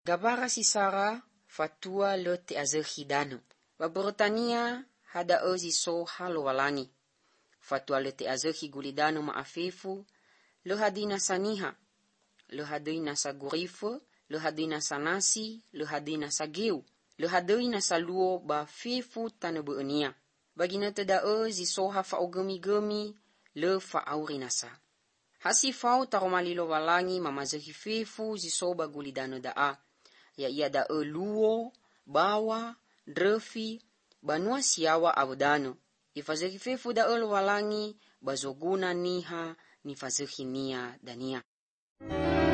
Gabara si Sara fatua le te azehi dano. Baborotania hada ozi so halo walangi. Fatua le te azehi gulidano maafefu, le hadina saniha, le hadina sa gurifu, le hadina sa nasi, le hadina sa geu, le hadina sa luo ba fefu tanu beenia. Bagina te da ozi so ha fa ogemi-gemi, le fa aurinasa. Hasi fau taromalilo walangi mamazehi fefu zisoba gulidano daa. Ya ia da luo, bawa, drefi, banua siawa abudano. Ifazehi fefu da walangi bazoguna niha nifazehi nia dania.